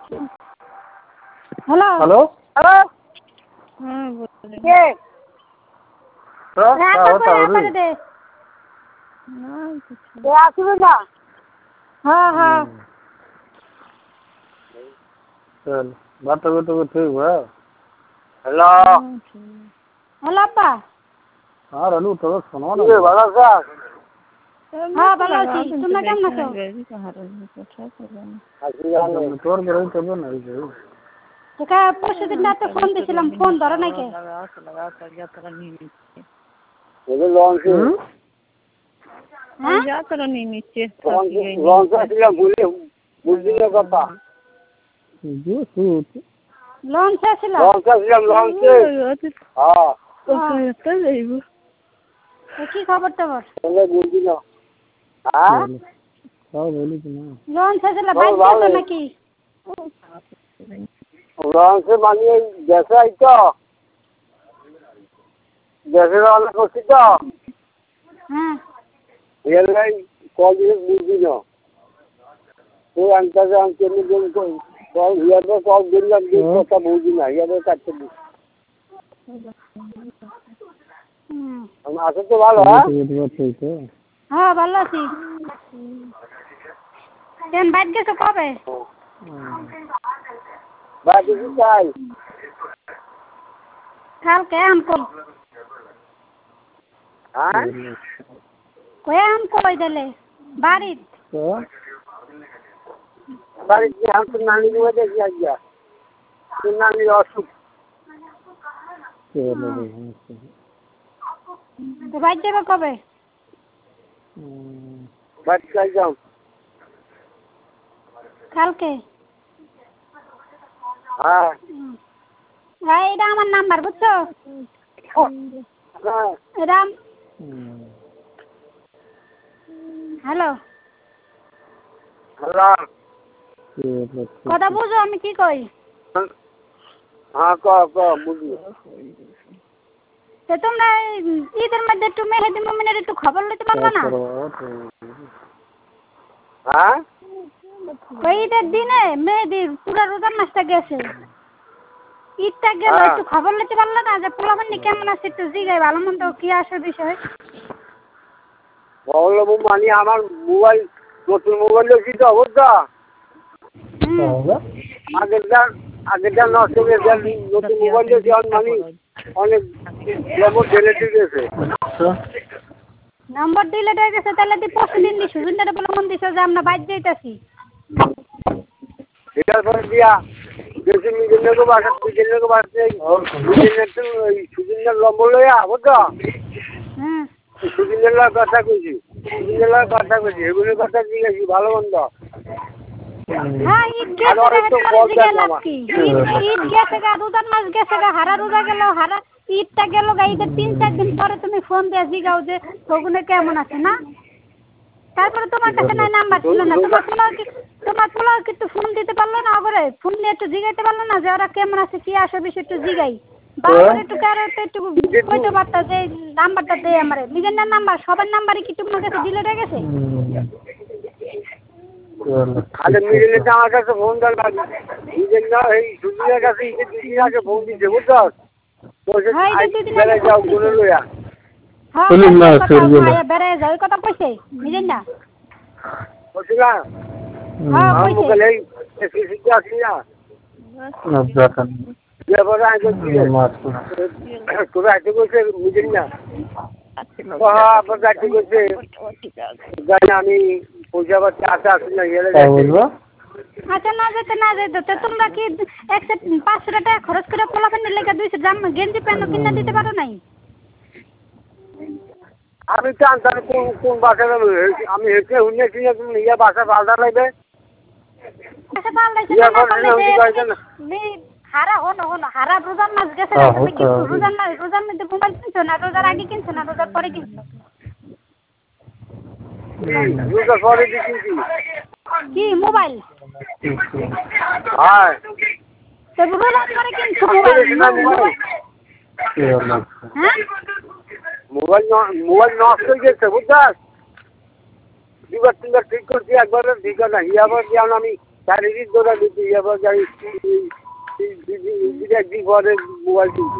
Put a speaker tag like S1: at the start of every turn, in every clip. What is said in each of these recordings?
S1: hello
S2: hello
S1: hello
S3: हाँ बोले
S1: কে
S2: দে
S3: हाँ कुछ
S1: কে আসবে না
S3: हाँ हाँ
S2: চল বাত তো ঠিক है
S1: হ্যালো
S3: हेलो अब्बा
S2: हाँ रलू तो सुनो ना
S1: কে ভালো আছো
S3: हाँ ভালো আছি তোমরা কেমন আছো
S2: তোর বড় করবে না এই
S3: তোকে পরশুদিন রাতে ফোন দিছিলাম ফোন ধরো নাই কে
S1: এদের লঞ্চ
S3: হ্যাঁ
S1: লঞ্চ আসলাম বুঝলি কথা
S2: जो सूट
S3: লঞ্চ আছিল
S1: লঞ্চ আসলাম লঞ্চে হ্যাঁ
S3: কি খবর তোমার
S1: তাহলে বুঝলি না হ্যাঁ
S2: सब बोली कि ना
S3: লঞ্চ আছিল বাইক আছে নাকি
S1: লঞ্চে মানে গ্যাসে আইতো গ্যাসের রান্না করছি তো
S3: হ্যাঁ
S1: রেলগাড়ি কল দিয়ে বুঝলি না তো আনতে আমি কেমনি কল হিয়াতে কল দিলাম কথা বুঝি না হিয়াতে কাটতে দিই আছে তো ভালো হ্যাঁ
S2: ठीक है
S3: হ্যাঁ ভালো আছি কেন বাইক গেছো কবে
S1: বাকি কি চাই
S3: কালকে আনকো
S1: হ্যাঁ
S3: কয়ে আনকো দিলে বাড়িত
S2: तो
S1: বাড়িতে আমি তো নানি নিয়ে দেখি আজকে তোর নানির অসুখ
S2: चलो
S3: তো বাইক যাবে কবে
S1: বাড়িতে চাই যাও
S3: কালকে
S1: হ্যাঁ
S3: ভাই এটা আমার নাম্বার বুঝছো
S1: হ্যাঁ
S3: এটা হ্যালো
S1: হ্যালো
S3: কথা বুঝো আমি কি কই
S1: হ্যাঁ ক বুঝলি
S3: তো তোমরা ঈদের মধ্যে একটু মেহেদি মুমিনের একটু খবর নিতে পারবে না
S1: হ্যাঁ
S3: ওই ঈদের দিনে মেহেদির পুরো রোজার মাসটা গেছে ঈদটা গেল একটু খবর নিতে পারলো না যে পোলাপানি কেমন আছে একটু জিগাই ভালো মন্দ কি আসে বিষয়
S1: বললো মানে আমার মোবাইল নতুন মোবাইল দেখছি তো বুঝছো আগেরটা নষ্ট হয়ে গেছে নতুন মোবাইল দেখছি মানে অনেক নম্বর ডিলেট হয়ে গেছে
S3: নম্বর ডিলেট হয়ে গেছে তাহলে তুই পরশুদিন দিস সুজনটারে বলে মন দিছ যে আমরা বাইর যাইতাছি
S1: এটার পরে দিয়া বেশি মিজেন্দ্রকে বাসা মিজেন্দ্রকে বাসা সুজিন্দার নম্বর লইয়া বুঝছো
S3: হুম
S1: সুজিন্দার কথা কইছি সুজিন্দার কথা কইছি এগুলোর কথা জিজ্ঞাসি ভালো মন্দ
S3: হ্যাঁ ঈদ গেছে ঈদ গেছে গা রোজার মাস গেছে গা হারা রোজা গেল হারা ঈদটা গেল গা ঈদের 3-4 দিন পরে তুমি ফোন দিয়ে জিগাও যে ওগুলো কেমন আছে না তারপরে তোমার কাছে নাই নাম্বার ছিল না তোমার পোলাও কিন্তু ফোন দিতে পারলো না ওরে ফোন দিয়ে একটু জিগাইতে পারলো না যে ওরা কেমন আছে কি আসে বিষয় একটু জিগাই বাবার একটু কারো একটু কইতে পারতা যে নাম্বারটা দে আমারে নিজের নাম্বার সবার নাম্বারই কি তোমার কাছে ডিলেট হয়ে গেছে
S1: আরে মিজেন্দ্র আমার কাছে ফোন দেওয়ার লাগে মিজেন্দ্র এই সুজিনের কাছে দুদিন আগে ফোন দিচ্ছে বুঝছো বেড়ে যাও গুলো লইয়া
S3: বেড়ে যাও ওই কথা কইছে বুঝেন না
S1: বুঝলাম
S3: হ্যাঁ
S1: আমার
S3: কইছে
S1: মুখে এই শিখতে আসি না এবারে আগে তোরা আগে কইছে বুঝলি না আপনার চাকরি করছে জানি আমি পয়সা পাচ্ছি আশা আসি না গেলে
S3: আচ্ছা না যেতে তো তোমরা কি 500 টাকা খরচ করে পোলাপানের লেগে 200 জাম গেঞ্জি প্যান্ট কিনে দিতে পারো নাই
S1: আমি জানতাম কোন বাসা আমি হেঁটে হুনে কিনে তুমি ইয়া বাসা পাল্টা লাগবে
S3: আচ্ছা পাল্টাইছে না হারা হনো হারা রোজার মাস গেছে তুমি কি রোজার মধ্যে মোবাইল কিনছো না রোজার আগে কিনছো না রোজার পরে কিনছো
S1: রোজার পরে কিনছি
S3: কি মোবাইল
S1: হ্যাঁ
S3: তো রোজার পরে কিনছো মোবাইল হ্যাঁ
S1: মোবাইল নষ্ট হয়ে গেছে বুঝছাস দুবার তিনবার ঠিক করছি একবার ঠিক না হিয়াবার যেমন আমি শারীরিক দৌড়া দিতে এবার যাই একদিন পরে মোবাইল কিনছি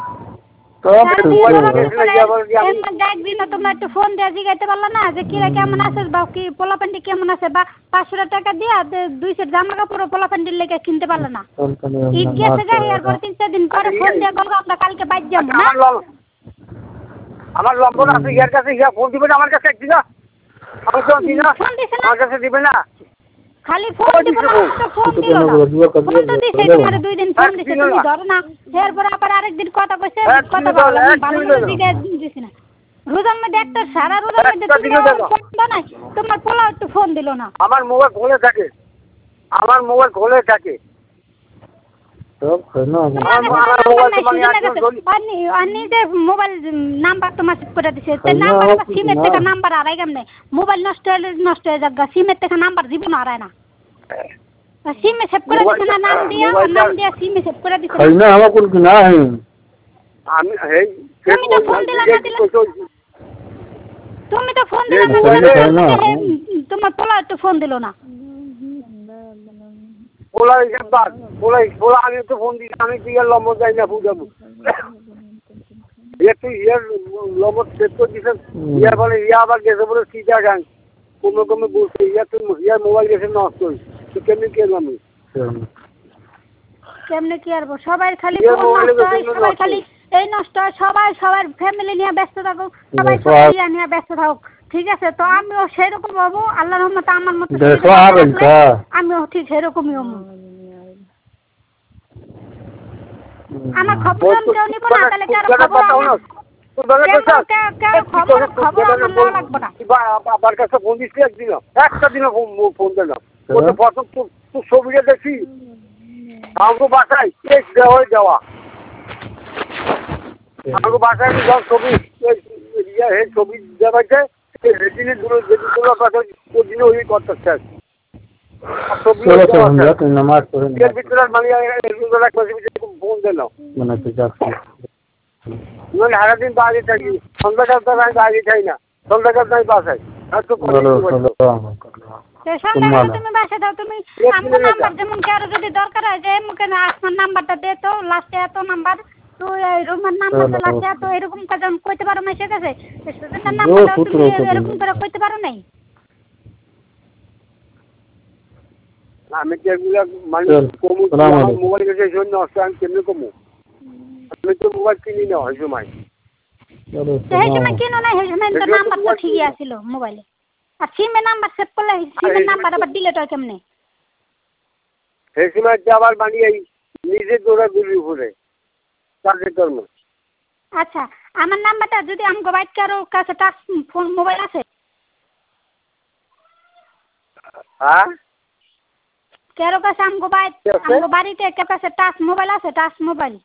S3: একদিনও তোমরা একটু ফোন দিয়ে জিগাইতে পারলো না যে কিরা কেমন আছে বা কি পোলাপান্ডি কেমন আছে বা 500 টাকা দিয়ে 2 সেট জামা কাপড় পোলাপান্ডির লেগে কিনতে পারলো না ঈদ গেছে গা এরপর 3-4 দিন পরে ফোন দিয়ে বলবো আমরা কালকে বাইর যাবো না
S1: আমার লম্বন আছে ইয়ার কাছে ইয়া ফোন দিবে না আমার কাছে একদিন আমি তো দিই না আমার কাছে দিবে না
S3: খালি ফোন দিব না তো ফোন দিল না ফোন তো দিছে তোমার 2 দিন ফোন দিছে তুমি ধরো না এরপর আবার আরেকদিন কথা কইছে কথা বলো ভালো করে দিকে দিছি না রোজার মধ্যে একটা সারা রোজার মধ্যে তুমি ফোন দাও না তোমার পোলা একটু ফোন দিল না
S1: আমার মোবাইল খোলা থাকে
S2: সব কেন
S3: আমি যে মোবাইল নাম্বার তোমার সেভ করে দিছে তে নাম্বার সিমের থেকে নাম্বার আড়াই কেমনে মোবাইল নষ্ট হয়ে যাগা সিমের থেকে নাম্বার দিব না আড়াই না সিমে সেভ করে দিছে না নাম দিয়া সিমে সেভ করে দিছে
S2: না আমার কোন কি না
S1: আমি এই
S3: তুমি তো ফোন দিলা না তোমার পোলা একটু ফোন দিল না
S1: পোলা আমি তো ফোন দিই আমি কি আর লম্বর যাই না বুঝাবো তুই ইয়ার লম্বর সেট করে দিচ্ছেন ইয়া বলে ইয়া আবার গেছে বলে সিধা গান কমে বলছে ইয়া তুই ইয়ার মোবাইল গেছে নষ্ট হয়েছে তুই কেমনি কি আমি
S3: কেমনে কি আর সবাই খালি সবাই খালি এই নষ্ট সবার ফ্যামিলি নিয়ে ব্যস্ত থাকো সবাই সবাই নিয়ে ব্যস্ত থাকো ঠিক আছে তো আমিও সেরকম হবো আল্লাহর রহমতে আমার মতো আমিও ঠিক সেরকমই হবো আমার খবর কেউ নিব না তাহলে কারো খবর লাগবে না
S1: আমার কাছে ফোন দিচ্ছি একটা দিনও ফোন দিলাম প্রথম তো ছবিটা দেখি আমাকে বাসায় দেওয়া আমাকে বাসায় ছবি ছবি দেওয়াছে রেজিনের দূরে যেগুলো কথা ওই দিনে ওই করতে চাই ফোন দিলাম সারাদিন বাইরে থাকি সন্ধ্যাকাল তো আমি বাইরে খাই না সন্ধ্যাকাল তো আমি বাসায়
S3: তুমি বাসা দাও তুমি আমার নাম্বার যেমন কারো যদি দরকার হয় যে মুখে আসমান নাম্বারটা দে তো লাস্টে এত নাম্বার তুই রুমের নাম্বারটা লাস্টে এত এরকম কাজ কইতে পারো না সে কাছে সেজন্য নাম্বারটা তুমি এরকম করে কইতে পারো নাই
S1: আমি কি এগুলা মানে কমু মোবাইল গেছে এই জন্য আমি কেমনে কমু আমি তো মোবাইল কিনি না ওই সময়
S3: কিনো না সেই সময় তো নাম্বার তো ঠিকই আছিল মোবাইলে আর সিমে নাম্বার সেভ করলে সিমের নাম্বার আবার ডিলিট হয় কেমনে
S1: সেই সময় আবার বানিয়ে নিজে দৌড়াদৌড়ি উপরে কাজে কর্ম
S3: আচ্ছা আমার নাম্বারটা যদি আমগো বাইক কারো কাছে টাচ ফোন মোবাইল আছে
S1: হ্যাঁ
S3: কারো কাছে আমগো বাড়িতে কারো কাছে টাচ মোবাইল আছে টাচ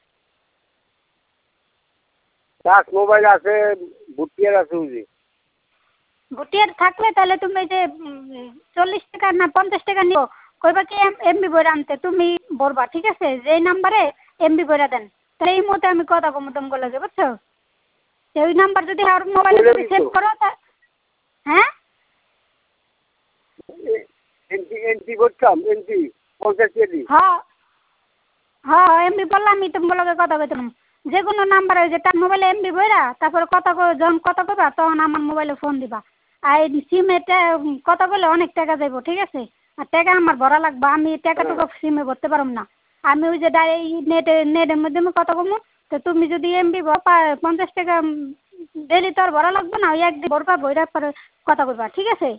S1: মোবাইল আছে ভুটিয়ার আছে বুঝি
S3: ভুটিয়ার থাকলে তাহলে তুমি যে 40 টাকা না 50 টাকা নিও কইবা কি এমবি বইরা আনতে তুমি বলবা ঠিক আছে যেই নাম্বারে এমবি বইরা দেন তাহলে এই মতে আমি কথা কম তুমি বলে যে বুঝছো সেই নাম্বার যদি আর মোবাইলে তুমি সেভ করো হ্যাঁ
S1: এনটি করতাম এনটি 50 কেজি
S3: হ্যাঁ এমবি বললাম আমি তুমি বলকে কথা কইতাম যে কোনো নাম্বারে যে তার মোবাইলে এমবি বইরা তারপর যখন কথা কইবা তখন আমার মোবাইলে ফোন দিবা আর সিমে কথা বলে অনেক টাকা যাইব ঠিক আছে আর টাকা আমার ভরা লাগবে আমি টাকাটুকু সিমে ভরতে পারব না আমি ওই যে নেটের মাধ্যমে কথা কমু তো তুমি যদি এমবি 50 টাকা ডেলি তো আর ভরা লাগবে না ওই একদিন ভরবা বইরা পরে কথা কইবা ঠিক আছে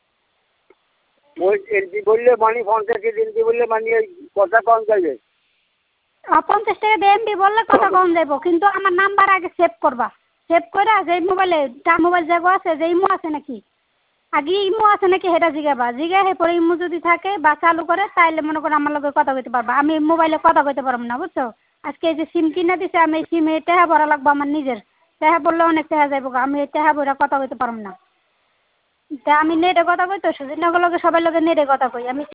S1: ওই এমবি বললে মানে 50 কেজি এমবি বললে মানে কথা কম যাবে
S3: 50 টাকা দিয়ে এমবি বললে কথা কম যাইব কিন্তু আমার নাম্বার আগে সেভ করবা সেভ করে যে মোবাইলে মোবাইল জায়গা আছে যে ইমো আছে নাকি আগে ইমো আছে নাকি সেটা জিগাবা জিগাই পরে ইমো যদি থাকে বা চালু করে তাইলে মনে করো আমার লগে কথা কইতে পারবা আমি মোবাইলে কথা কইতে পারব না বুঝছো আজকে যে সিম কিনে দিছে আমি সিমে টাকা ভরা লাগবে আমার নিজের টাকা বললে অনেক টাকা যাইব আমি টাকা ভরা কথা কইতে পারব না তা আমি নেটে কথা কই তো সেদিন লগে সবার লগে নেটে কথা কই আমি